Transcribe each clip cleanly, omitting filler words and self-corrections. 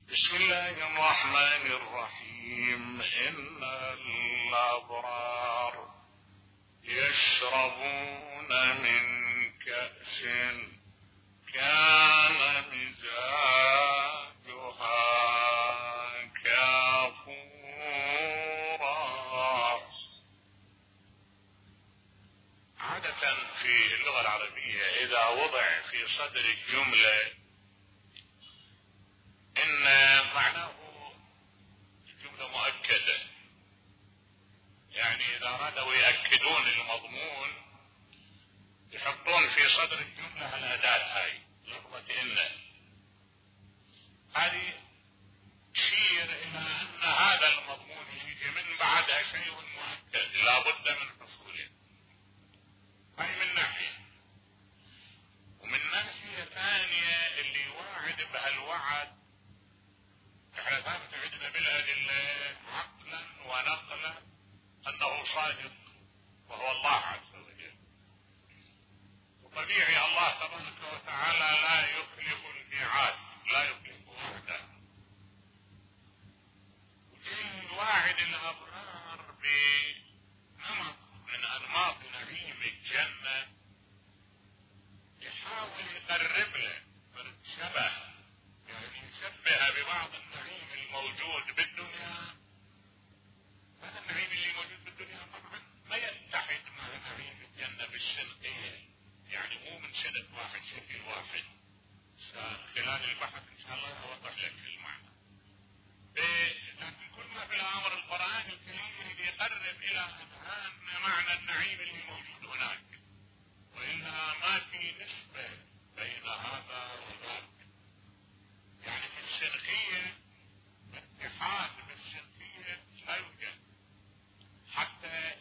بسم الله الرحمن الرحيم. إن الأبرار يشربون من كأس كان مزاجها كافورا. عادة في اللغة العربية إذا وضع في صدر الجملة إن معناه الجملة مؤكدة، يعني إذا أرادوا يأكدون المضمون يحطون في صدر الجملة الأداة هاي لفظة إن. هذه تشير إلى أن هذا المضمون يجي من بعدها شيء مؤكد لا بد من حصوله. هاي من ناحية، ومن ناحية ثانية اللي واعد بهالوعد احنا ثابت عندنا بالأدلة عقلا ونقلا أنه صادق وهو الله عز وجل. وطبيعي الله تبارك وتعالى لا يخلف الميعاد، لا يخلف وعده. وجاي الواعد الأبرار بنمط من أنماط نعيم الجنة يحاول يقرب له شبه، يعني يشبه ببعض النعيم الموجود بالدنيا. هذا النعيم اللي موجود بالدنيا طبعا ما يتحد مع نعيم الجنة بالشنقية، يعني مو من شنق واحد شكل واحد. خلال البحث ان شاء الله اوضح لك المعنى. لكن كل ما في الامر القرآن الكريم يقرب الى اذهان معنى النعيم اللي موجود هناك، والا ما في نسبة بين هذا وذاك. يعني في الشرقية اتحاد بالشرقية لا يوجد، حتى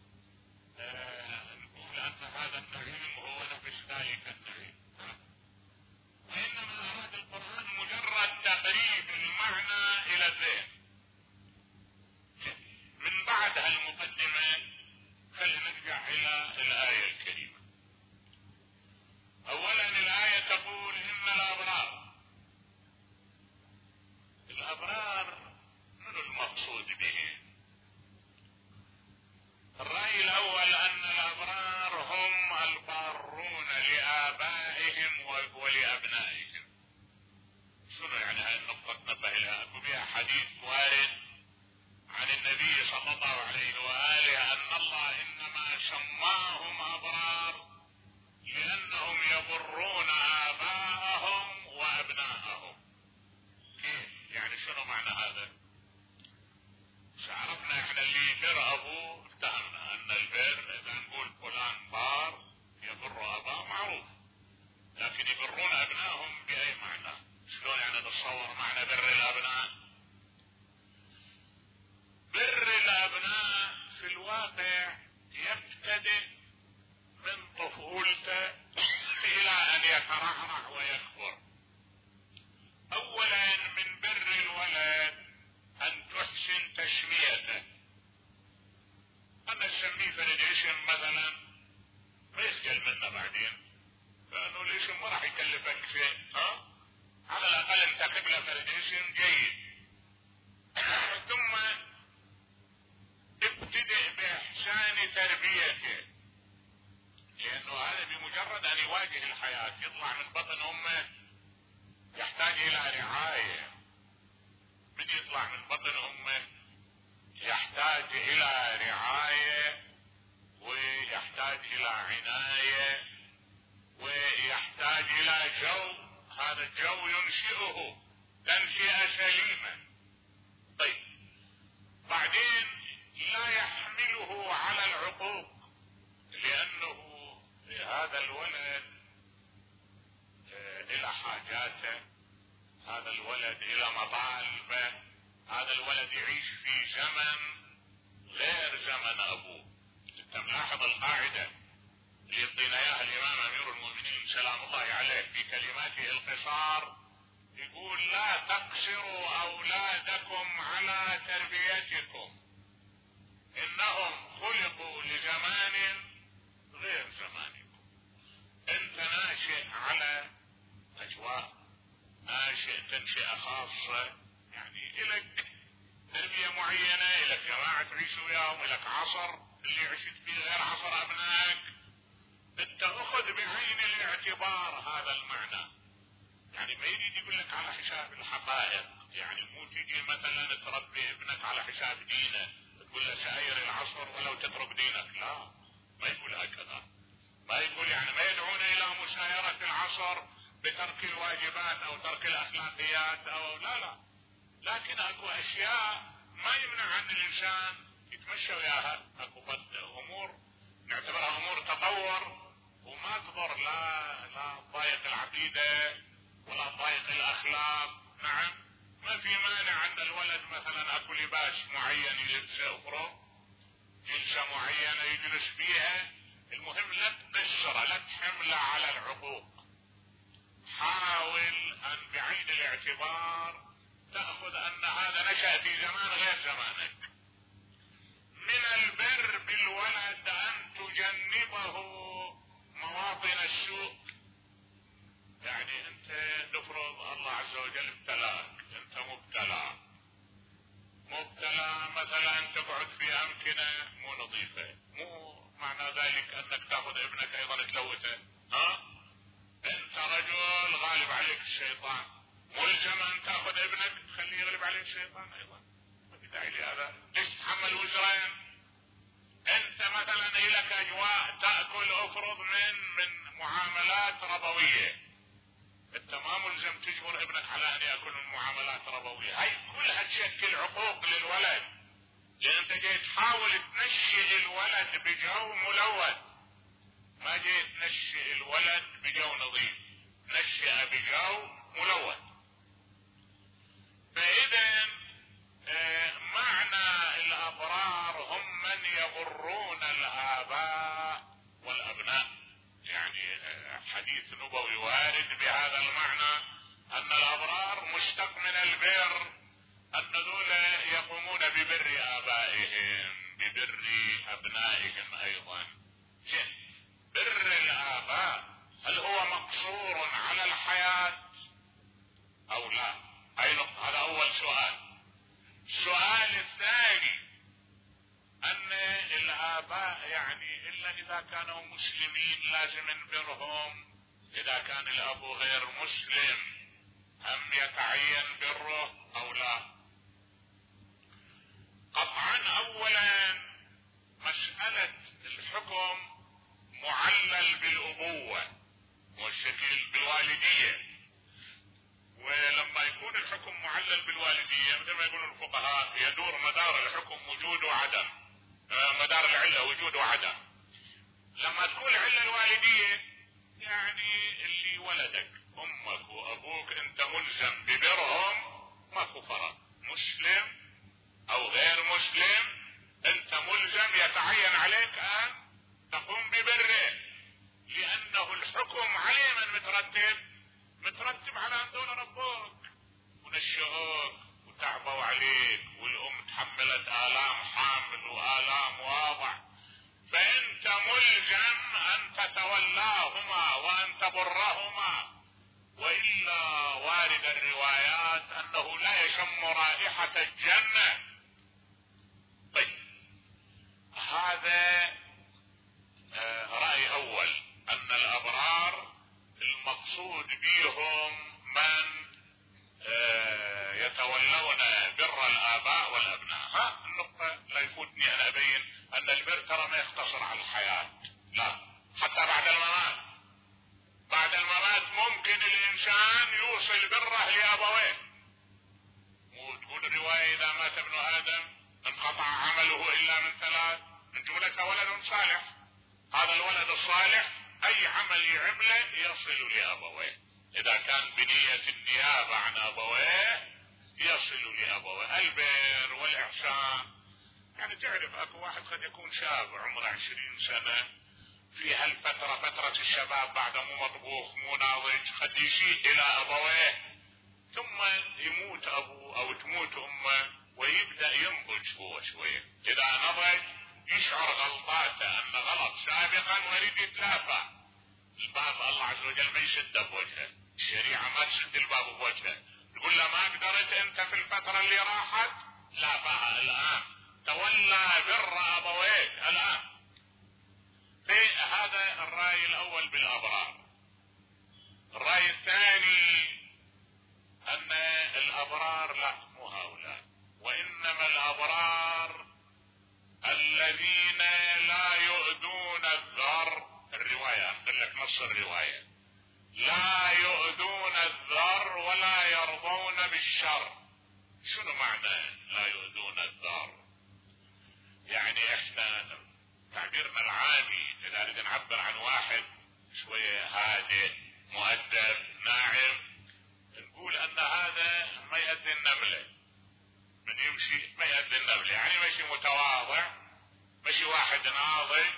نقول أن هذا النعيم هو نفس ذلك النعيم. وإنما أراد القرآن مجرد تقريب المعنى إلى الذهن. من بعد المقدمة خلينا نرجع إلى الآية الكريمة. أولا الآية تقول إن الأبرار من المقصود به؟ الرأي الأول أن الأبرار هم البارون لآبائهم ولأبنائهم. شنو يعني هاي النقطة تنبه لها؟ وبها حديث وارد عن النبي صلى الله عليه وآله أن الله إنما سماهم أبرار لأنهم يبرون آباءهم وأبناءهم. كيف؟ يعني شنو معنى هذا؟ عرفنا احنا اللي يبر ابوه اتهمنا ان البر اذا نقول فلان بار يبر اباه معروف، لكن يبرون ابنائهم باي معنى؟ شلون يعني نتصور معنى بر الابناء؟ بر الابناء في الواقع يبتدئ من طفولته الى ان يترعرع ويكبر. اولا من بر الولد ان تحسن تسميته. انا اسميه فرد اسم مثلا ما يخجل منه بعدين، لانه الاسم ما راح يكلفك شيء. على الاقل انتخب له فرد اسم جيد. ثم ابتدئ باحسان تربيته، لانه هذا بمجرد ان يواجه الحياة يطلع من بطن امه يحتاج الى رعاية. من يطلع من بطن امه يحتاج الى رعاية ويحتاج الى عناية ويحتاج الى جو. هذا الجو ينشئه تنشئة سليمة. طيب بعدين لا يحمله على العقوق، لانه هذا الولد الى حاجاته، هذا الولد الى مطالبه، هذا الولد يعيش في زمن غير زمن ابوه. انت ملاحظ القاعدة اللي يعطينا اياها الامام امير المؤمنين سلام الله عليه في كلماته القصار، يقول لا تقصروا اولادكم على تربيتكم، انهم خلقوا لزمان غير زمانكم. انت ناشئ على اجواء ناشئ تنشئة خاصة، يعني إلك تربية معينة، إلك جماعة تعيش وياهم، إلك عصر اللي عشت فيه غير عصر أبنائك. أنت أخذ بعين الاعتبار هذا المعنى، يعني ما يريد يقول لك على حساب الحقائق، يعني مو تيجي مثلا تربي ابنك على حساب دينه، تقول له ساير العصر ولو تترك دينك، لا، ما يقول هكذا. ما يقول يعني ما يدعون الى مسايرة العصر بترك الواجبات او ترك الاخلاقيات او لا، لكن اكو اشياء ما يمنع عن الانسان يتمشى وياها، اكو امور نعتبرها امور تطور وما تضر، لا تضايق العقيدة ولا تضايق الاخلاق. نعم، ما في مانع ان الولد مثلا اكو لباس معين يلبسه اخره، جلسة معينة يجلس فيها، المهم لا تقصره، لا تحمله على العقوق. حاول ان بعين الاعتبار تأخذ ان هذا نشأ في زمان غير زمانك. من البر بالولد ان تجنبه مواطن السوء، يعني انت نفرض الله عز وجل ابتلاك، انت مبتلى مثلا تقعد في امكنة مو نظيفة، مو معنى ذلك انك تاخذ ابنك ايضا تلوثه، انت رجل غالب عليك الشيطان، ملزم ان تاخذ ابنك تخليه يغلب عليك الشيطان ايضا، ما في داعي لهذا، ليش تتحمل وزرين؟ انت مثلا لك اجواء تاكل افرض من معاملات ربويه، انت ما ملزم تجبر ابنك على ان ياكل من معاملات ربويه، هاي كلها تشكل عقوق للولد، لان انت جاي تحاول تنشئ الولد بجو ملوث، ما جاي تنشئ الولد بجو نظيف، نشئ بجو ملوث. فاذا معنى الابرار هم من يبرون الاباء والابناء، يعني حديث نبوي وارد بهذا المعنى ان الابرار مشتق من البر، ان ذول يقومون ببر ابائهم ببر ابنائهم ايضا. بر الاباء هل هو مقصور على الحياة او لا؟ هذا اول سؤال. السؤال الثاني ان الاباء يعني الا اذا كانوا مسلمين لازم نبرهم، اذا كان الاب غير مسلم هم يتعين بره او لا؟ قطعا اولا مسألة الحكم معلل بالابوة والشكل بالوالدية، ولما يكون الحكم معلل بالوالدية مثل ما يقولون الفقهاء يدور مدار الحكم وجود وعدم، مدار العلة وجود وعدم. لما تكون العلة الوالدية يعني اللي ولدك امك وابوك انت ملزم ببرهم، ماكو فرق، مسلم او غير مسلم انت ملزم، يتعين عليك ان تقوم ببره، لانه الحكم عليه من مترتب على ان دول ربوك ونشئوك وتعبوا عليك، والام تحملت الام حامل والام واضع، فانت ملزم ان تتولاهما وان تبرهما، والا وارد الروايات انه لا يشم رائحة الجنة. طيب هذا رأي اول، ان الابرار المقصود بهم من يتولون بر الاباء والابناء. النقطة لا يفوتني ان ابين ان البر ترى ما يقتصر على الحياة، لا، حتى بعد الممات. بعد الممات ممكن الانسان يوصل بره لابويه، وتقول الرواية اذا مات ابن ادم انقطع عمله الا من ثلاث، من جملة ولد صالح، هذا الولد الصالح اي عمل يعمله يصل لابويه، اذا كان بنية النيابة عن ابويه يصل لابويه. البر والاحسان، يعني تعرف اكو واحد قد يكون شاب عمره 20 سنة، في هالفترة فترة الشباب بعد مو مطبوخ مو ناضج، قد يشيء الى ابويه ثم يموت ابوه او تموت امه ويبدأ ينضج هو شوية، اذا نضج يشعر غلطاته ان غلط سابقا ويريد يتلافى، الباب الله عز وجل ما يسده بوجهه، الشريعة ما تسد الباب بوجهه، تقول له ما قدرت انت في الفترة اللي راحت، لا بقى الان تولى بر ابويك الان. في هذا الرأي الاول بالابرار. الرأي الثاني ان الابرار لا مو هؤلاء، وانما الابرار الذين لا يؤذون الذر. الرواية اقول لك نص الرواية: لا يؤذون الذر ولا يرضون بالشر. شنو معنى لا يؤذون الذر؟ يعني احنا تعبيرنا العامي اذا نريد نعبر عن واحد شوية هادئ مؤدب ناعم، نقول ان هذا ما يؤذي النملة. من يمشي ما يؤذي النملة، يعني ماشي متواضع، ماشي واحد ناضج،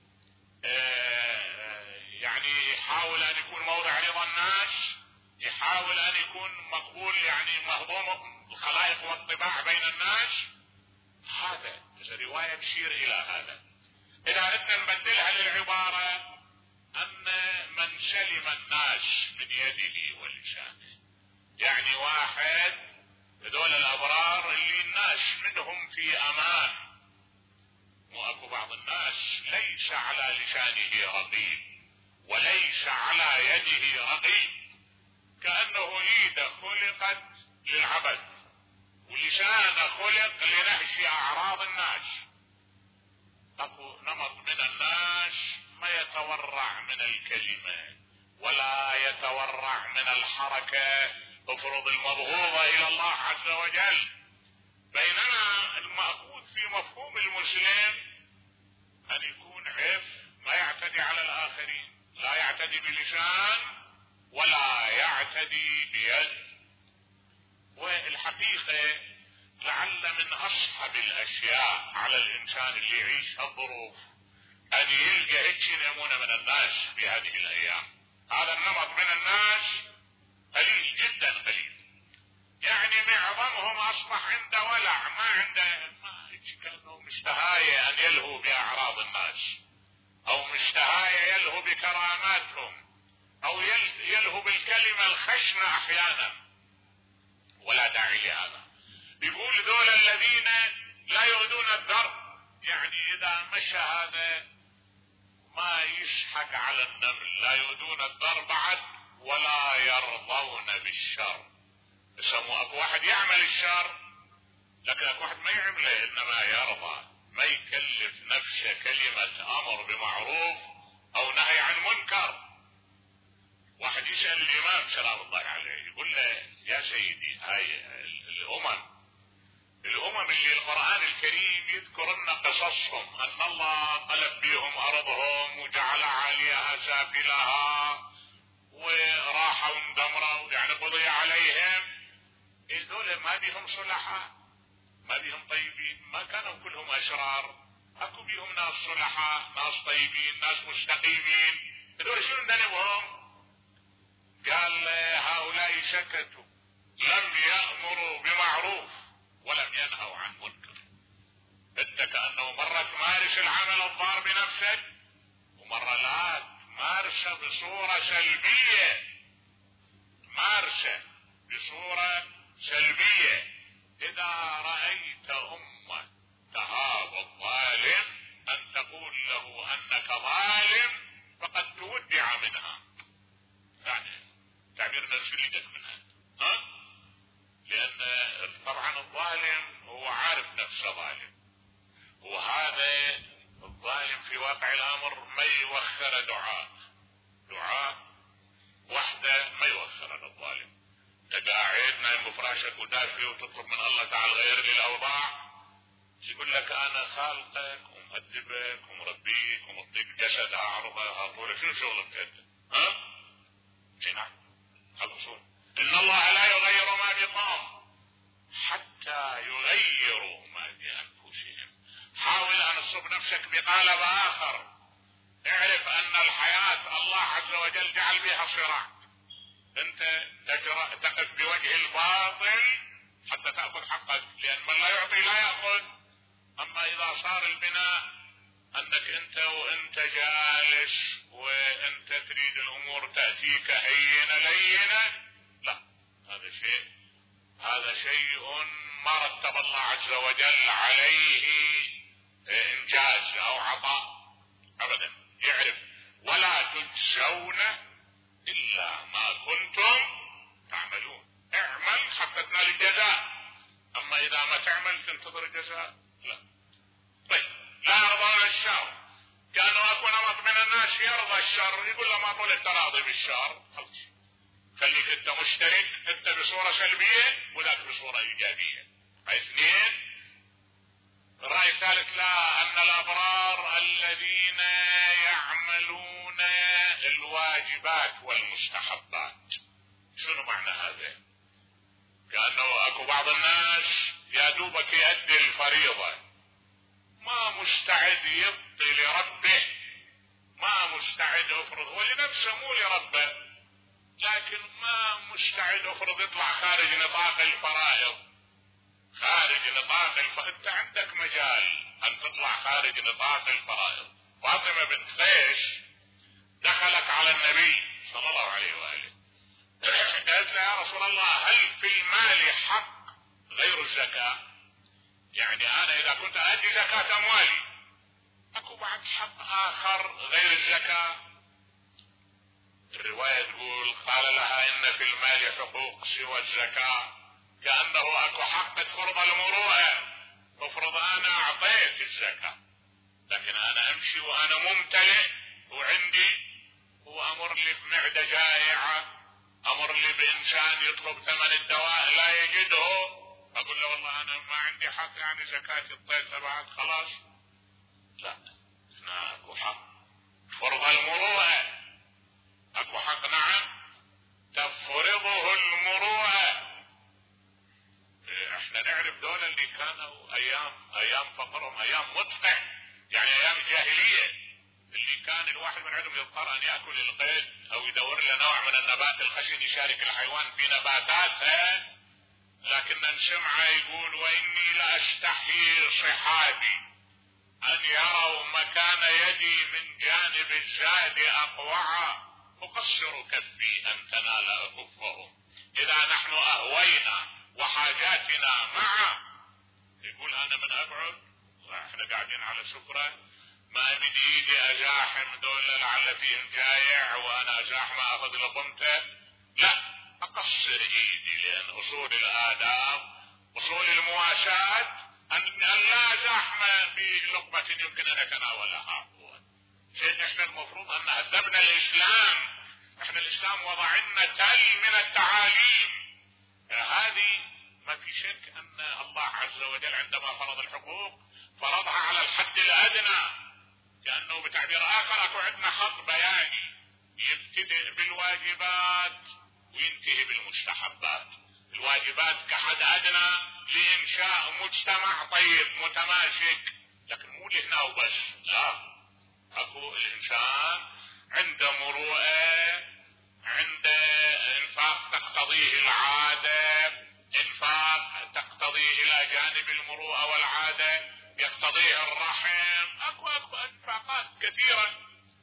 يعني يحاول ان يكون موضع رضا الناس، يحاول ان يكون مقبول، يعني مهضوم الخلائق والطباع بين الناس. هذا الرواية تشير الى هذا. اذا اردنا نبدلها للعبارة ان من سلم الناس من يده ولسانه، يعني واحد هذول الابرار اللي الناس منهم في امان. واكو بعض الناس ليس على لسانه رقيب وليس على يده رقيب، كأنه ايده خلقت للعبث ولسانه خلق لنهش اعراض الناس. اكو نمط من الناس ما يتورع من الكلمة ولا يتورع من الحركة تفرض المبغوضة الى الله عز وجل، بينما المأخوذ في مفهوم المسلم ان يكون عف، ما يعتدي على الاخرين، لا يعتدي بلسان ولا يعتدي بيد. والحقيقة لعل من اصعب الاشياء على الانسان اللي يعيش هالظروف ان يلقى هيك نمونة من الناس في هذه الايام. هذا النمط من الناس قليل جدا قليل، يعني معظمهم اصبح عنده ولع، ما عنده، ما كانه مشتهاية ان يلهو باعراض الناس، او مشتهاية يلهو بكراماتهم، او يلهو بالكلمة الخشنة احيانا، ولا داعي لهذا. يقول دول الذين لا يؤذون الذر، يعني اذا مشى هذا ما يشحق على النمل. لا يؤذون الذر بعد ولا يرضون بالشر. يسموا اكو واحد يعمل الشر لكن اكو واحد ما يعمله، انما يرضى، ما يكلف نفسه كلمة امر بمعروف او نهي عن منكر. واحد يسأل الامام سلام الله عليه يقول له: يا سيدي، هاي الامم اللي القرآن الكريم يذكر لنا قصصهم ان الله قلب بهم ارضهم وجعل عاليها سافلها وراحوا اندمروا، يعني قضي عليهم. دول ما بيهم صلحاء، ما بيهم طيبين، ما كانوا كلهم اشرار، اكو بيهم ناس صلحاء، ناس طيبين، ناس مستقيمين. دول شنو ذنبهم؟ قال: هؤلاء سكتوا، لم يأمروا بمعروف ولم ينهوا عن منكر. انت كأنه مرة تمارس العمل الضار بنفسك، ومرة لا تمارسه بصورة سلبية، مارسه بصورة سلبية. اذا رأيت امة تهاب الظالم ان تقول له انك ظالم فقد تودع منها، يعني تعبير نفسيتك منها، لان طبعا الظالم هو عارف نفسه ظالم، وهذا الظالم في واقع الامر ما يوخر دعاء وحده ما يوخر الظالم. انت قاعد نايم بفراشك ودافي وتطلب من الله تعالى غير لي الاوضاع، يقول لك انا خالقك ومؤدبك ومربيك ومعطيك جسد اعرضه هطولك. شنو شغلك انت؟ نعم، الاصول ان الله لا يغير ما بقوم حتى يغيروا ما بانفسهم. حاول ان تصب نفسك بقالب اخر، اعرف ان الحياة الله عز وجل جعل بها صراع، انت تقف بوجه الباطل حتى تأخذ حقك، لان من لا يعطي لا يأخذ. اما اذا صار البناء انك انت وانت جالس وانت تريد الامور تأتيك هينة لينة، لا، هذا شيء ما رتب الله عز وجل عليه انجاز او عطاء ابدا. يعرف ولا تجزون الا ما كنتم تعملون. اعمل حتى تنال الجزاء، اما اذا ما تعمل تنتظر الجزاء لا. طيب، لا يرضون الشر. كانوا اكو نمط من الناس يرضى الشر، يقول له ما طول التراضي بالشر، خلص خليك انت مشترك، انت بصورة سلبية وذاك بصورة ايجابية. اثنين. الرأي الثالث، لا، ان الابرار الذين يعملون الواجبات والمستحبات. شنو معنى هذا؟ كأنه اكو بعض الناس يا دوبك يؤدي الفريضة، ما مستعد يبطي لربه، ما مستعد يفرض ولنفسه مو لربه، لكن ما مستعد يفرض يطلع خارج نطاق الفرائض. انت عندك مجال ان تطلع خارج نطاق الفرائض. فاطمة بنت قيس دخلت على النبي صلى الله عليه وآله، قالت له يا رسول الله هل في المال حق غير الزكاة؟ يعني انا اذا كنت ادي زكاة اموالي اكو بعد حق اخر غير الزكاة؟ الرواية تقول قال لها ان في المال حقوق سوى الزكاة، كأنه اكو حق تفرض المروءة، تفرض انا اعطيت الزكاة لكن انا امشي وانا ممتلئ وعندي، وامر لي بمعدة جائعة، امر لي بانسان يطلب ثمن الدواء لا يجده، اقول له والله انا ما عندي حق يعني زكاتي اعطيتها بعد خلاص؟ لا، هنا اكو حق فرض المروءة، اكو حق نعم تفرضه المروءة. احنا نعرف دول اللي كانوا ايام فقرهم ايام مدقع، يعني ايام الجاهلية، اللي كان الواحد من عندهم يضطر ان يأكل القيد او يدور له نوع من النبات الخشن يشارك الحيوان في نباتاتها، لكن نسمعه يقول واني لأستحيي صحابي ان يروا مكان يدي من جانب الزاد اقوعا اقصر كفي ان تنال اكفهم. اذا نحن اهوينا وحاجاتنا معا، يقول انا من ابعد واحنا قاعدين على سفرة ما بدي ايدي ازاحم دول لعل فيهم جايع وانا ازاحم اخذ لقمته، لا، اقصر ايدي، لان اصول الاداب اصول المواساة ان لا زحمة بلقمة يمكن ان اتناولها. شيء احنا المفروض ان هذبنا الاسلام، احنا الاسلام وضع لنا تل من التعاليم هذه. ما في شك ان الله عز وجل عندما فرض الحقوق فرضها على الحد الادنى، لانه بتعبير اخر اكو عندنا خط بياني يبتدئ بالواجبات وينتهي بالمستحبات. الواجبات كحد ادنى لانشاء مجتمع طيب متماسك، لكن مو لهنا وبس، لا، اكو الانسان عنده مروءة، عنده انفاق تقتضيه العادة، انفاق تقتضيه الى جانب المروءة والعادة يقتضيه الرحم، اكو انفاقات كثيرة.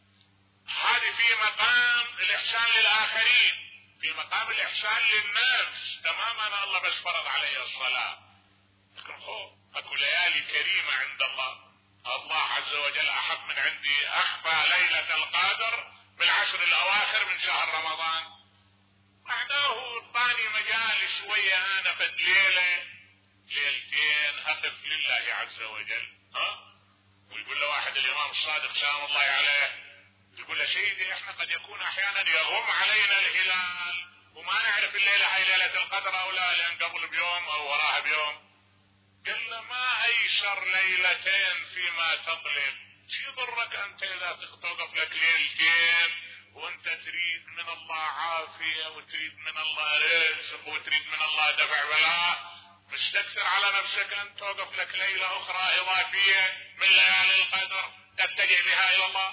هذه في مقام الاحسان للاخرين، في مقام الاحسان للنفس تماما. الله بس فرض علي الصلاة، لكن اكو ليالي كريمة عند الله، الله عز وجل احب من عندي اخفى ليلة القدر بالعشر الاواخر من شهر رمضان، معناه اعطاني مجال شوية انا في الليلة ليلتين اقف لله عز وجل. ويقول له واحد الامام الصادق سلام الله عليه، يقول له سيدي احنا قد يكون احيانا يغم علينا الهلال وما نعرف الليلة هاي ليلة القدر او لا، لان قبل بيوم او وراها بيوم. قال له ما ايسر ليلتين فيما تطلب، شو يضرك انت اذا توقف لك ليلتين وانت تريد من الله عافية وتريد من الله رزق وتريد من الله دفع بلاء، مستكثر على نفسك ان توقف لك ليلة اخرى اضافية من ليالي القدر تتجه بها الى الله.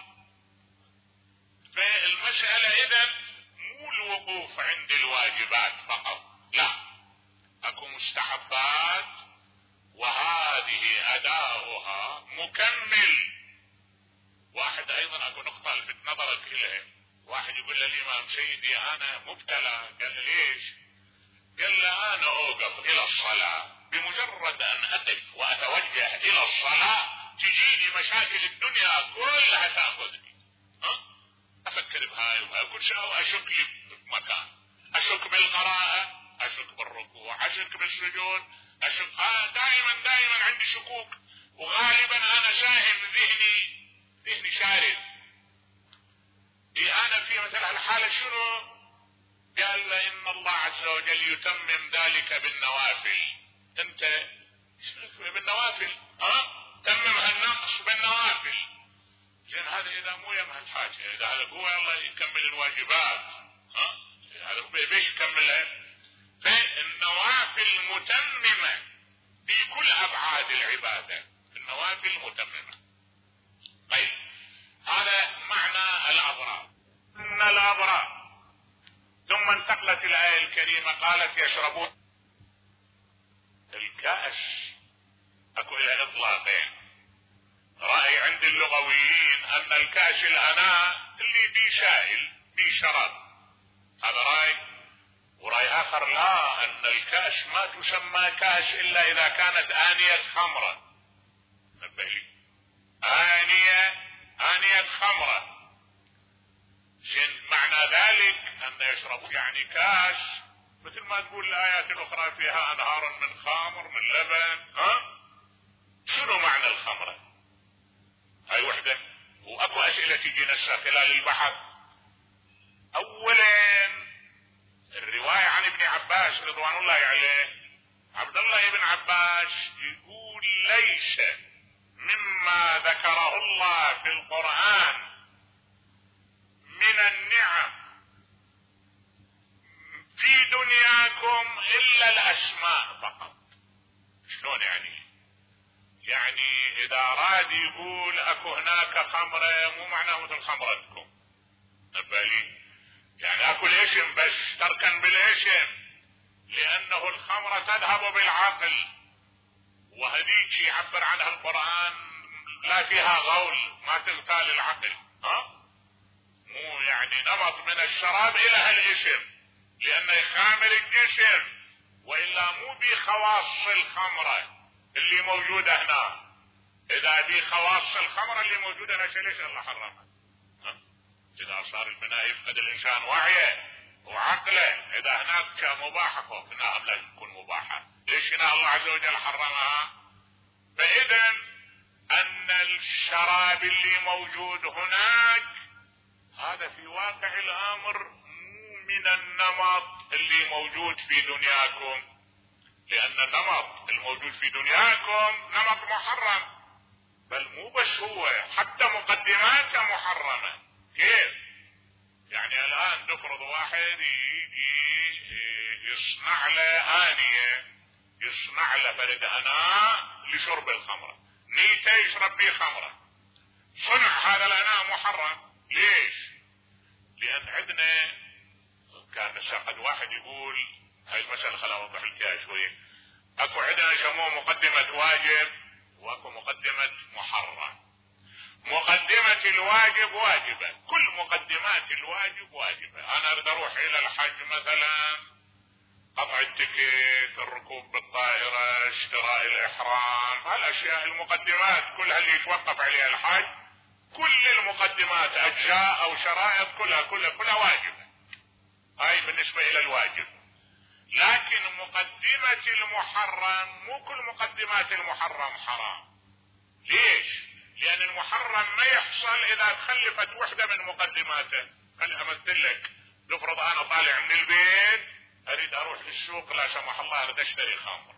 فالمسألة اذا مو الوقوف عند الواجبات فقط، لا، اكو مستحبات وهذه اداؤها مكمل واحد ايضا اكو نقطة الفت نظرك اليها، واحد يقول للامام سيدي انا مبتلى، قال له ليش؟ قال له انا اوقف الى الصلاة، بمجرد ان اقف واتوجه الى الصلاة تجيني مشاكل الدنيا كلها تاخذني، افكر بهاي وهاي كل شيء واشك لي بمكان، اشك بالقراءة، اشك بالركوع، اشك بالسجود، اشك دائما عندي شكوك، وغالبا انا ساهم ذهني شارد. انا في مثل هالحالة شنو؟ قال ان الله عز وجل يتمم ذلك بالنوافل. انت بالنوافل تمم هالنقص بالنوافل. زين هذا اذا مو يم هالحاجة، اذا هذا هو الله يكمل الواجبات، هذا بيش يكملها؟ فالنوافل متممة في كل ابعاد العبادة، النوافل متممة. طيب هذا معنى الابرار. ان الابرار ثم انتقلت الايه الكريمه قالت يشربون الكأس. اكو الى اطلاقين، راي عند اللغويين ان الكأس الاناء اللي بيه سائل بيه شراب، هذا راي. وراي اخر لا، ان الكأس ما تسمى كأس الا اذا كانت آنية خمرة. نبه لي، آنية خمرة. زين معنى ذلك ان يشرب يعني كاس، مثل ما تقول الايات الاخرى فيها انهار من خمر من لبن. شنو معنى الخمرة؟ هاي وحدة. واكو اسئلة تجي نفسها خلال البحث. اولا الرواية عن ابن عباس رضوان الله عليه، عبد الله بن عباس يقول ليس مما ذكره الله في القرآن من النعم في دنياكم الا الاسماء فقط. شلون يعني؟ يعني اذا اراد يقول اكو هناك خمرة مو معناه مثل خمرتكم، نبالي يعني اكو الاسم بس تركا بالاسم، لانه الخمرة تذهب بالعقل، وهذيك يعبر عنها القرآن لا فيها غول، ما تغتال العقل. مو يعني نمط من الشراب الى هالاسم، لانه يخامر الجسم، والا مو بخواص الخمرة اللي موجودة هنا. اذا بخواص الخمرة اللي موجودة هنا ليش الله حرمها؟ اذا صار البناء يفقد الانسان وعيه وعقله، اذا هناك مباحة فوق هنا لا تكون مباحة، ليش هنا الله عز وجل حرمها؟ فاذا ان الشراب اللي موجود هناك هذا في واقع الامر مو من النمط اللي موجود في دنياكم، لان النمط الموجود في دنياكم نمط محرم، بل مو بس هو حتى مقدماته محرمة. كيف؟ يعني الان نفرض واحد يجي يصنع له آنية، يصنع له فرد اناء لشرب الخمرة، نيته يشرب به خمرة، صنع هذا الاناء محرم. ليش؟ لان عندنا كان قد واحد يقول هاي المسألة خليني اوضح لك اياها شوية. اكو عندنا يسموه مقدمة واجب واكو مقدمة محرم. مقدمة الواجب واجبة، كل مقدمات الواجب واجبة. انا اريد اروح الى الحج مثلا، قطع التكت، الركوب بالطائرة، اشتراء الاحرام، هالاشياء المقدمات كلها اللي يتوقف عليها الحج، كل المقدمات اجزاء او شرائط كلها واجبة. هاي بالنسبة الى الواجب. لكن مقدمة المحرم مو كل مقدمات المحرم حرام. ليش؟ لان المحرم ما يحصل اذا تخلفت وحدة من مقدماته. خلي امثل لك، نفرض انا طالع من البيت اريد اروح للسوق لا سمح الله اريد اشتري خمر،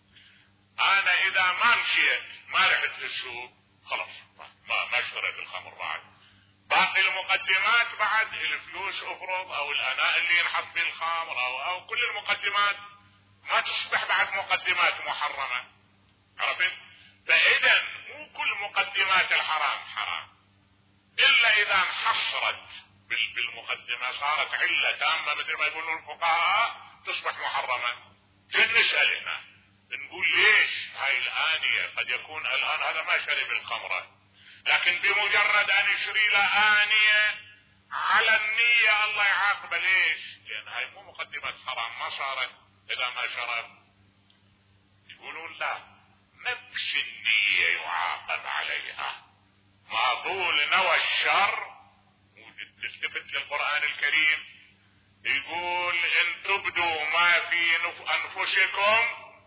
انا اذا ما مشيت ما رحت للسوق خلاص ما اشتريت الخمر. بعد باقي المقدمات، بعد الفلوس افرض او الاناء اللي ينحط فيه الخمر او كل المقدمات ما تصبح بعد مقدمات محرمة. عرفت؟ فاذا مو كل مقدمات الحرام حرام، الا اذا انحصرت بالمقدمة صارت علة تامة مثل ما يقولون الفقهاء تصبح محرمة. نسأل هنا نقول ليش هاي الآنية قد يكون الآن هذا ما شرب الخمرة، لكن بمجرد ان يشري له آنية على النية الله يعاقبه. ليش؟ لان هاي مو مقدمة حرام، ما صارت اذا ما شرب. يقولون لا، نفس النية يعاقب عليها. ما طول نوى الشر. تلتفت للقرآن الكريم يقول ان تبدوا ما في انفسكم.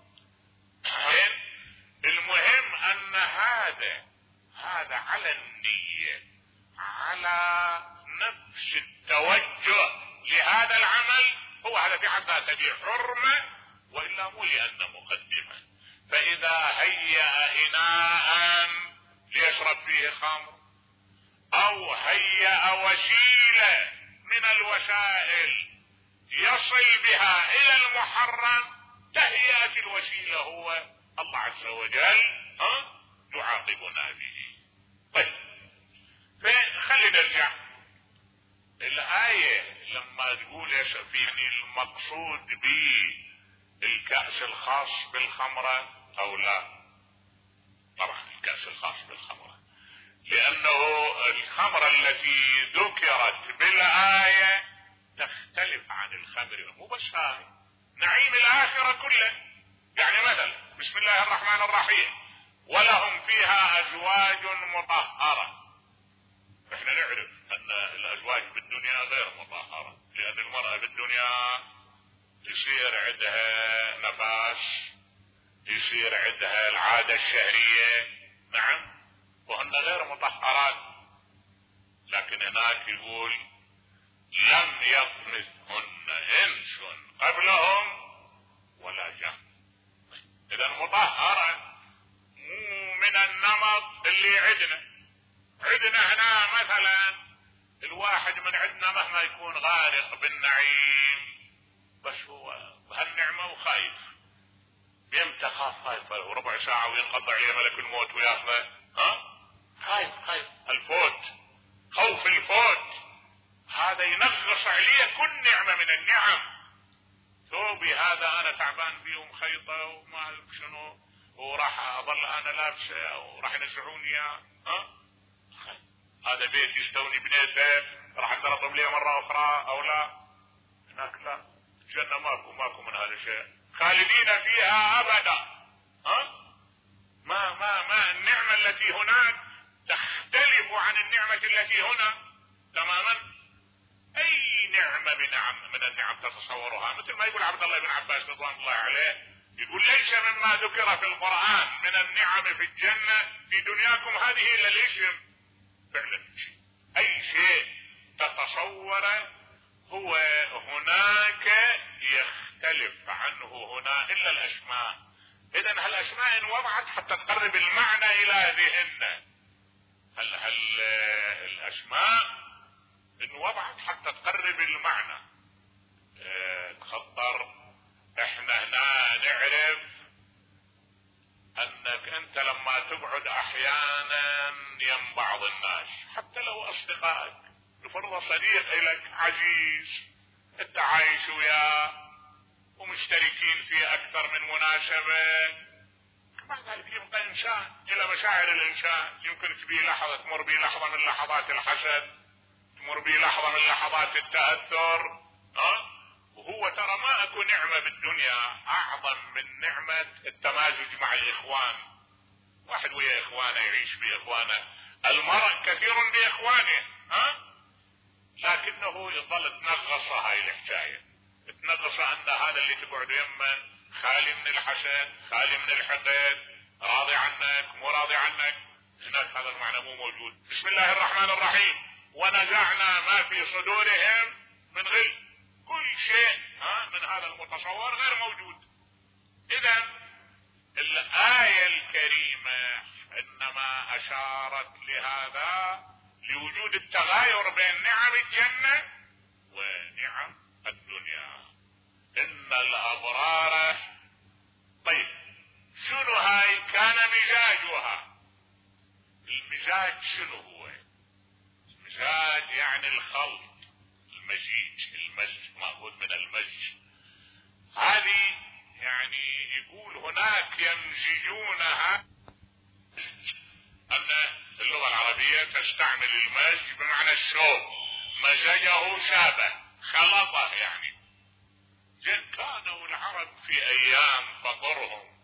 المهم ان هذا على النية، على نفس التوجه لهذا العمل، هو هذا في حد ذاته بحرمة، وإلا مو لأنه مقدمة. فإذا هيأ إناء ليشرب فيه خمر، أو هيأ وسيلة من الوسائل يصل بها إلى المحرم، تهيئة الوسيلة هو الله عز وجل يعاقبنا به. طيب، فخلينا نرجع الآية لما تقول يعني المقصود بالكأس الخاص بالخمرة أو لا. طبعا الكأس الخاص بالخمرة، لأنه الخمرة التي ذكرت بالآية تختلف عن الخمر. مو بس هاي، نعيم الآخرة كله. يعني مثلا بسم الله الرحمن الرحيم ولهم فيها أزواج مطهرة. احنا نعرف ان الازواج بالدنيا غير مطهرة، لان المرأة بالدنيا يصير عندها نفاس، يصير عندها العادة الشهرية، نعم، وهن غير مطهرات. لكن هناك يقول لم يطمثهن انس قبلهم ولا جن. اذا مطهرة، مو من النمط اللي عندنا هنا. مثلا الواحد من عندنا مهما يكون غارق بالنعيم، بس هو بهالنعمة وخايف، بيمتى خايف وربع ساعة وينقضى عليه ملك الموت وياخذه. خايف الفوت، خوف الفوت، هذا ينغص عليه كل نعمة من النعم. ثوبي هذا انا تعبان فيه ومخيطه وما اعرف شنو، وراح اظل انا لابسه وراح ينزعوني اياه. هذا بيت يستوني بنيته، راح انضرب لي مرة اخرى او لا. هناك لا، الجنة ماكو من هذا الشيء، خالدين فيها ابدا. ما النعمة التي هناك تختلف عن النعمة التي هنا تماما. اي نعمة من النعم تتصورها، مثل ما يقول عبد الله بن عباس رضوان الله عليه، يقول ليس مما ذكر في القرآن من النعم في الجنة في دنياكم هذه الا الاسم. فعلا اي شيء تتصوره هو هناك يختلف عنه هنا الا الاسماء. اذا هالاسماء انوضعت حتى تقرب المعنى الى ذهننا. الاسماء انوضعت حتى تقرب المعنى. تخطر احنا هنا نعرف انك انت لما تقعد احيانا يم بعض الناس، حتى لو اصدقائك، بفرض صديق لك عزيز انت عايش وياه ومشتركين في اكثر من مناسبة، مع ذلك يبقى انسان الى مشاعر الانسان. يمكن تبي لحظة تمر بي لحظة من لحظات الحسد، تمر بي لحظة من لحظات التأثر. وهو ترى ما اكو نعمة بالدنيا اعظم من نعمة التمازج مع الاخوان. واحد ويا اخوانه يعيش باخوانه، المرء كثير باخوانه، لكنه يظل تنغص هاي الحكاية، تنغص ان هذا اللي تقعد يمه خالي من الحسد، خالي من الحقد، راضي عنك مو راضي عنك. هناك هذا المعنى مو موجود. بسم الله الرحمن الرحيم ونزعنا ما في صدورهم من غل. كل شيء من هذا المتصور غير موجود. اذا الآية الكريمة انما اشارت لهذا لوجود التغاير بين نعم الجنة ونعم الدنيا. ان الابرار، طيب شنو هاي كان مزاجها؟ المزاج شنو هو؟ المزاج يعني الخلط، المزج مأخوذ من المزج. هذه يعني يقول هناك يمزجونها، ان اللغة اللغة العربية تستعمل المزج بمعنى الشوب، مزجه شابه، خلطه يعني. كانوا العرب في ايام فقرهم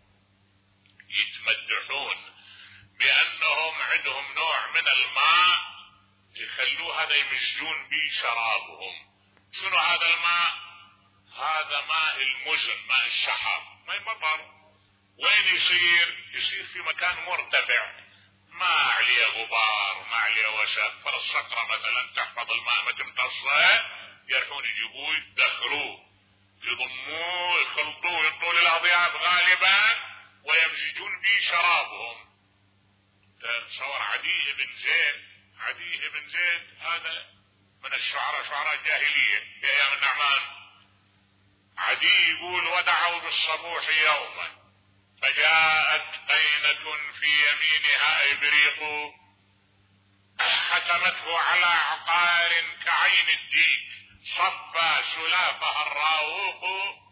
يتمدحون بانهم عندهم نوع من الماء يخلوه هذا يمزجون به شرابهم. شنو هذا الماء؟ هذا ماء المزن، ماء الشحاب، ماء مطر. وين يصير في مكان مرتفع، ما عليه غبار، ما عليه وسخ، فالصخرة مثلا تحفظ الماء ما تمتصه، يروحون يجيبوه يدخلوه يضموه يخلطوه يعطوه للاضياف غالبا ويمزجون به شرابهم. تصور عدي بن زيد هذا من الشعراء، شعراء الجاهلية في ايام النعمان. عدي يقول: ودعوا بالصبوح يوما فجاءت قينة في يمينها ابريق حكمته على عقار كعين الديك صفى سلافها الراوق،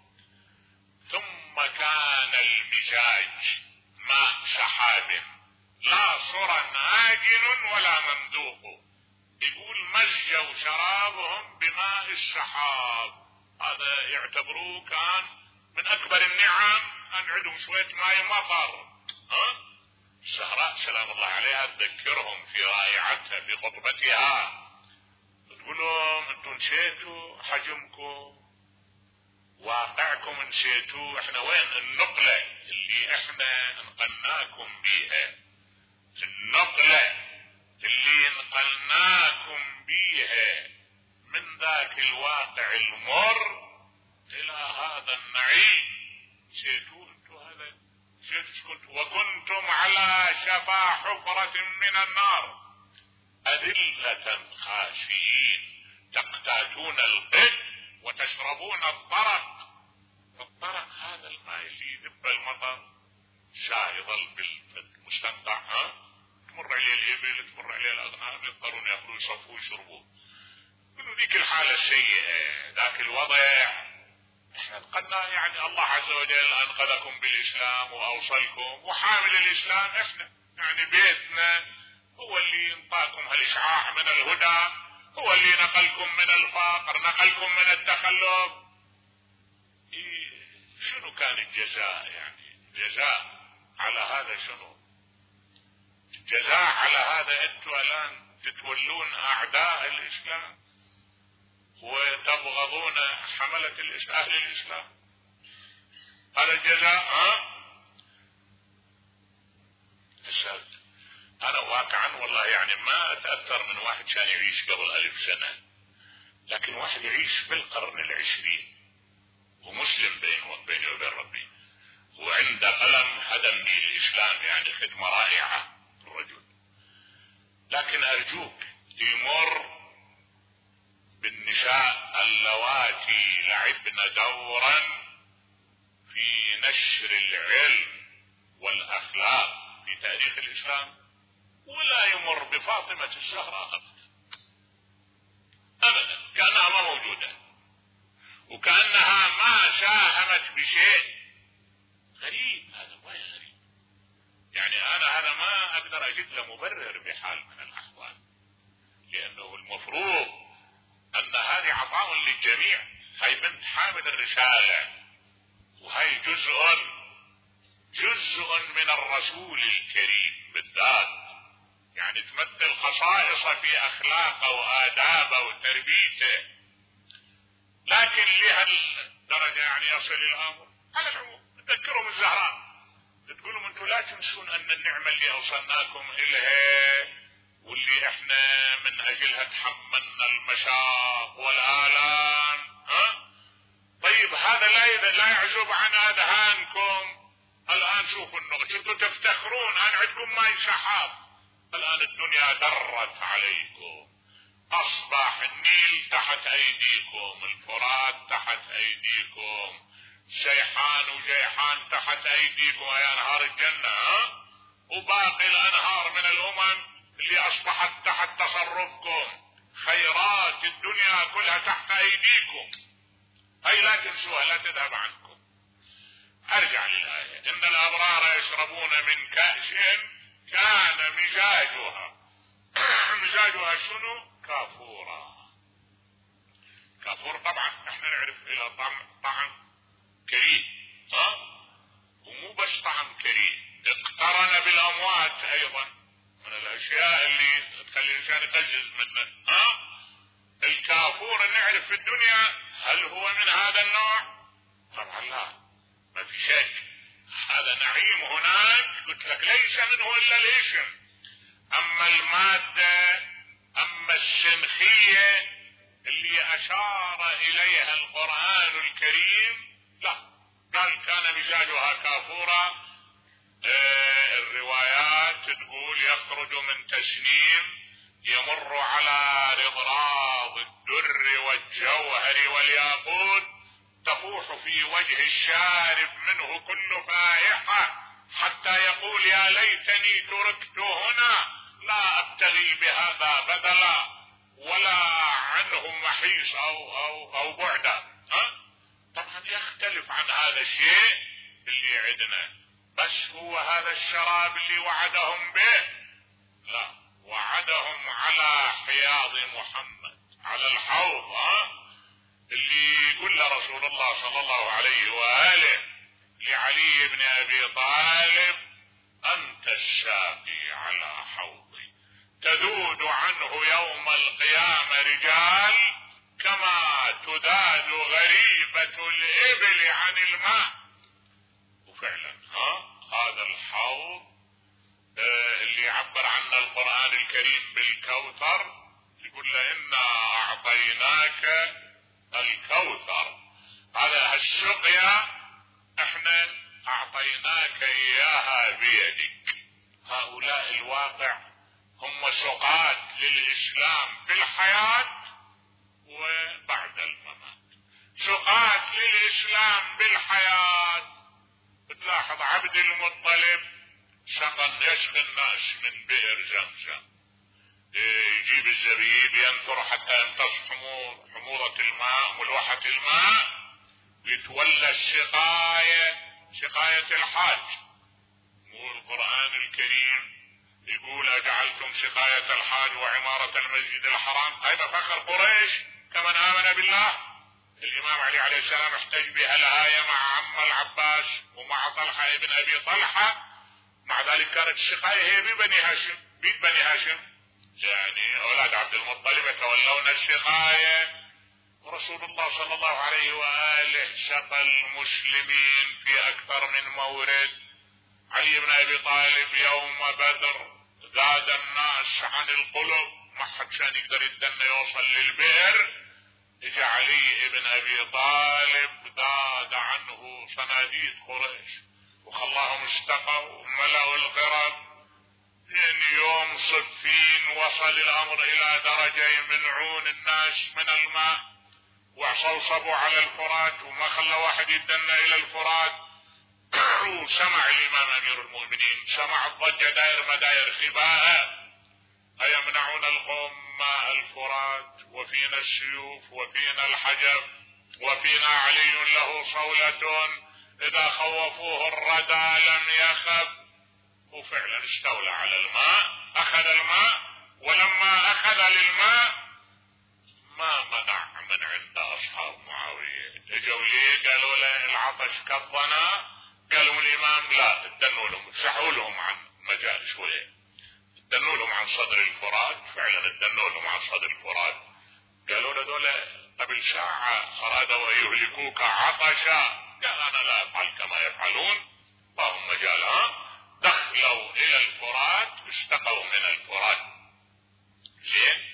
ثم كان المزاج ماء سحاب لا صرا آجن ولا ممدوق. يقول مزجوا شرابهم بماء السحاب، هذا يعتبروه كان من اكبر النعم ان عندهم شوية ماء مطر. الزهراء سلام الله عليها تذكرهم في رائعتها في خطبتها، تقول لهم: انتم نسيتوا حجمكم، واقعكم نسيتوا، احنا وين النقلة اللي احنا نقلناكم بيها، النقلة اللي نقلناكم بيها من ذاك الواقع المر الى هذا النعيم. نسيتوا انتوا هذا، نسيتوا كنتوا، وكنتم على شفا حفرة من النار أذلة خاشعين تقتاتون القد وتشربون الطرق. الطرق هذا الماء اللي يذب المطر، يظل بالمستنقع، تمر عليه الإبل، تمر عليه الأغنام، يضطرون يأخذوا يصفوا يشربوا. منو ذيك الحالة السيئة، ذاك الوضع احنا نقلنا، يعني الله عز وجل أنقذكم بالإسلام وأوصلكم، وحامل الإسلام احنا، يعني بيتنا هو اللي انطاكم هالإشعاع من الهدى، هو اللي نقلكم من الفقر، نقلكم من التخلف. شنو كان الجزاء؟ يعني الجزاء على هذا شنو؟ الجزاء على هذا انتم الان تتولون اعداء الاسلام وتبغضون حملة اهل الاسلام، هذا الجزاء. انا واقعا والله يعني ما اتأثر من واحد كان يعيش قبل 1000 سنة، لكن واحد يعيش بالقرن العشرين ومسلم بينه وبين ربي، وعند قلم هدم به الاسلام، يعني خدمة رائعة الرجل. لكن ارجوك يمر بالنساء اللواتي لعبن دورا في نشر العلم والاخلاق في تاريخ الاسلام، ولا يمر بفاطمة الزهراء ابدا، كانها ما موجودة وكأنها ما ساهمت بشيء. غريب هذا، وين غريب؟ يعني انا هذا ما اقدر اجد له مبرر بحال من الاحوال، لانه المفروض ان هذه عطاء للجميع. هاي بنت حامل الرسالة، وهي جزء من الرسول الكريم بالذات، يعني تمثل خصائص في اخلاقه وادابه وتربيته. لكن لهالدرجة يعني يصل الامر. على العموم تذكرهم الزهراء، تقولوا انتم لا تنسون ان النعمة اللي اوصلناكم اليها واللي احنا من اجلها تحملنا المشاق والآلام، طيب هذا لا يعزب عن اذهانكم. الان شوفوا النقطة، انتم تفتخرون ان عندكم ماء سحاب، الان الدنيا درت عليكم، اصبح النيل تحت ايديكم، الفرات تحت ايديكم، شيحان وجيحان تحت ايديكم، يا انهار الجنة، وباقي الانهار من الامم اللي اصبحت تحت تصرفكم، خيرات الدنيا كلها تحت ايديكم، هاي لا تنسوها، لا تذهب عنكم. ارجع للآية: ان الابرار يشربون من كأس كان مزاجها مزاجها شنو؟ كافورة. كافور طبعا احنا نعرف الى طعم كريه، ومو بس طعم كريه، اقترن بالاموات ايضا، من الاشياء اللي تخلي الانسان يقزز منه. الكافور نعرف في الدنيا هل هو من هذا النوع؟ طبعا لا، ما في شك، هذا نعيم هناك قلت لك ليس منه الا الاسم. اما المادة، اما السنخية اللي اشار اليها القرآن الكريم لا، قال كان مزاجها كافورا. الروايات تقول يخرج من تسنيم يمر على رضراض الدر والجوهر والياقوت، تفوح في وجه الشارب منه كل فائحة، حتى يقول يا ليتني تركت هنا لا ابتغي بهذا بدلا ولا عنه محيص او بعدا. طبعا يختلف عن هذا الشيء اللي عندنا، بس هو هذا الشراب اللي وعدهم به؟ لا، وعدهم على حياض محمد، على الحوض، اللي يقول رسول الله صلى الله عليه وآله لعلي بن ابي طالب انت الساقي على حوضي، تذود عنه يوم القيامة رجال كما تذاد غريبة الابل عن الماء. وفعلا هذا الحوض اللي عبر عنه القرآن الكريم بالكوثر، يقول له انا اعطيناك الكوثر، هذا السقيا احنا اعطيناك اياها بيدك. هؤلاء الواقع هم سقاة للاسلام في الحياة وبعد الممات. سقاة للاسلام بالحياة، بتلاحظ عبد المطلب يسقي الناس من بئر زمزم، يجيب الزبيب ينثر حتى يمتص حموضة الماء ملوحة الماء، ويتولى سقاية الحاج. والقرآن الكريم يقول اجعلتم سقاية الحاج وعمارة المسجد الحرام، هاي مفاخر قريش كمن آمن بالله. الامام علي عليه السلام احتج بها الآية مع عم العباس ومع طلحة ابن ابي طلحة، مع ذلك كانت السقاية هي ببني هاشم، بيت بني هاشم، يعني اولاد عبد المطلب يتولون السقاية. ورسول الله صلى الله عليه وآله سقى المسلمين في اكثر من مورد. علي بن ابي طالب يوم بدر زاد الناس عن القلب، ما حد كان يقدر يتدنى يوصل للبئر، اجى علي بن ابي طالب زاد عنه صناديد قريش وخلاهم استقوا وملأوا الغرب. من يوم صفين وصل الامر الى درجة يمنعون الناس من الماء، وصوصبوا على الفرات وما خلى واحد يتدنى الى الفرات. وسمع الامام امير المؤمنين، سمع الضجة داير مداير خباء، ايمنعون القوم ماء الفرات وفينا السيوف وفينا الحجر وفينا علي له صولة اذا خوفوه الردى لم يخف. وفعلا استولى على الماء، اخذ الماء، ولما اخذ للماء ما منع من عند اصحاب معاوية. اجوا ليه قالوا له العطش كظنا، قالوا الامام لا ادنوا لهم، مسحوا لهم عن مجال شوية، ادنوا لهم عن صدر الفرات. فعلا ادنوا لهم عن صدر الفرات. قالوا له دول قبل ساعة ارادوا ان يهلكوك عطشا، قال انا لا افعل كما يفعلون، اللهم مجال. دخلوا الى الفرات استقوا من الفرات. زين.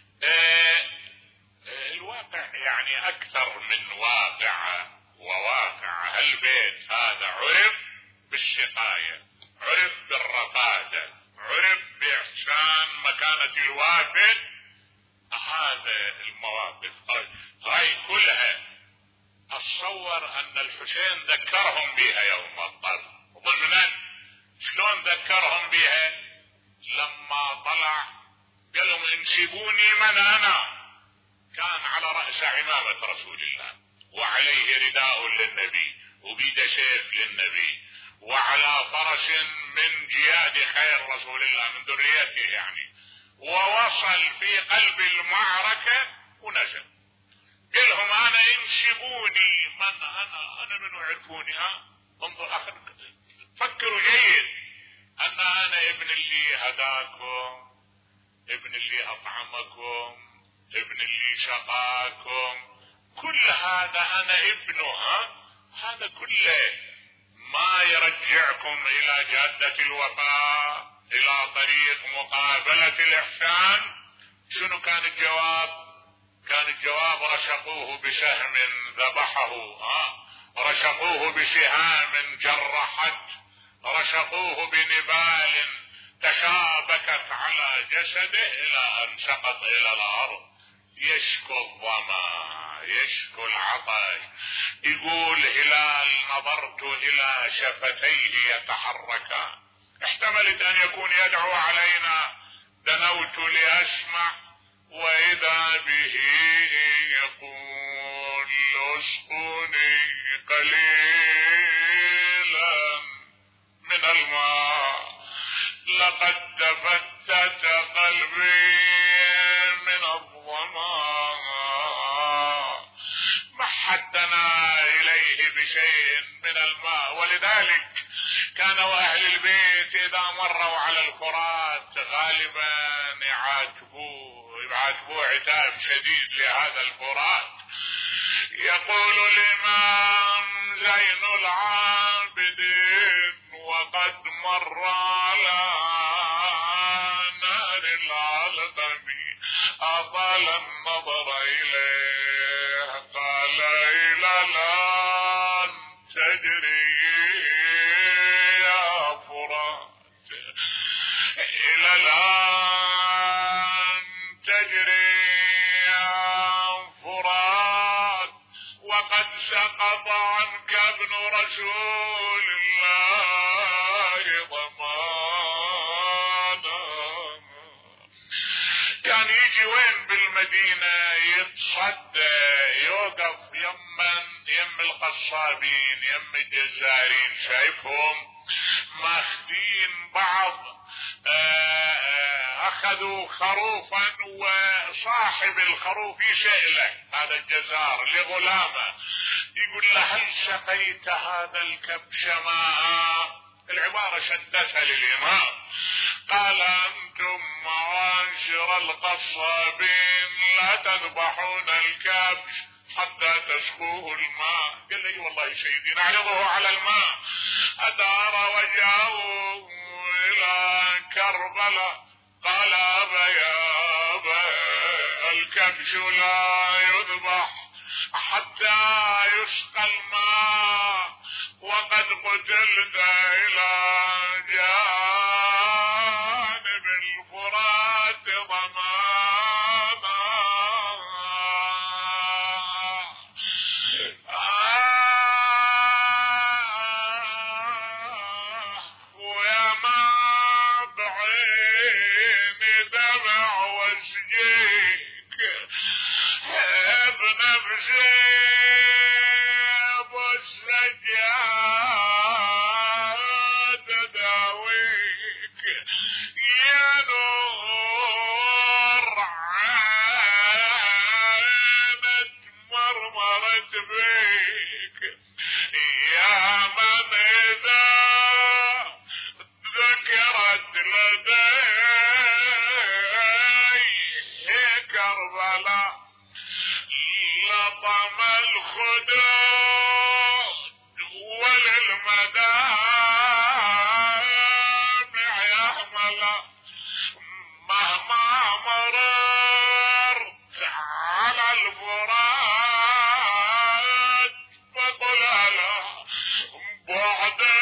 الواقع يعني اكثر من واقع وواقع. هالبيت هذا عرف بالسقاية، عرف بالرقادة، عرف باحسان مكانة الوافد. هذا المواقف هاي كلها اتصور ان الحسين ذكرهم بها يوم الطرف. ضمنا شلون ذكرهم بها؟ لما طلع قال لهم انسبوني من انا. كان على رأس عمامة رسول الله، وعليه رداء للنبي، وبيد سيف للنبي، وعلى فرس من جياد خير رسول الله من ذريته يعني، ووصل في قلب المعركة ونزل. قال لهم انا انشبوني من انا من يعرفوني. انظر فكروا جيد ان انا ابن اللي هداكم، ابن اللي اطعمكم، ابن اللي شقاكم، كل هذا انا ابنه. هذا كله ما يرجعكم الى جادة الوفاء، الى طريق مقابلة الاحسان. شنو كان الجواب؟ كان الجواب رشقوه بسهم ذبحه، رشقوه بسهام جرحت، رشقوه بنبال تشابكت على جسده الى ان سقط الى الارض يشكو الظما يشكو العطش. يقول هلال نظرت الى شفتيه يتحركان، احتملت ان يكون يدعو علينا، دنوت لاسمع واذا به يقول اسقني قليلا من الماء لقد تفتت قلبي من الظما. محدنا اليه بشيء من الماء. ولذلك كانوا اهل البيت اذا مروا على الفرات غالبا يعاتبوه عتاب شديد لهذا الفرات. يقول الامام زين العابدين وقد مر على نار العلقم اطال النظر اليه قال الى الان تجري يا فرات، الى الان تجري يا فرات وقد سقط عنك ابن رسول الله ضمانا. كان يجي وين بالمدينة يتصدى يوقف يم القصابين يم الجزارين، شايفهم ماخذين بعض، اخذوا خروفا وصاحب الخروف يسأله هذا الجزار لغلامه، يقول له هل سقيت هذا الكبش ماء؟ العبارة شدتها للإمام. قال انتم معاشر القصابين لا تذبحون الكبش حتى تسقوه الماء. قال لي والله سيدي نعرضه على الماء. أدار وجهه إلى كربلاء قال أبا يا أبا الكبش لا يذبح حتى يسقى الماء وقد قتلت إلى جانب الفرات ضمانا. ويا ما بعيني دمع واسقيك بنفسي والسجاد داويك يا نور عينت مرمرت بيك يا من إذا ذكرت لديه كربلاء لطم الخدود وللمدامع يحمل. مهما مررت على الفرات فقل له بعد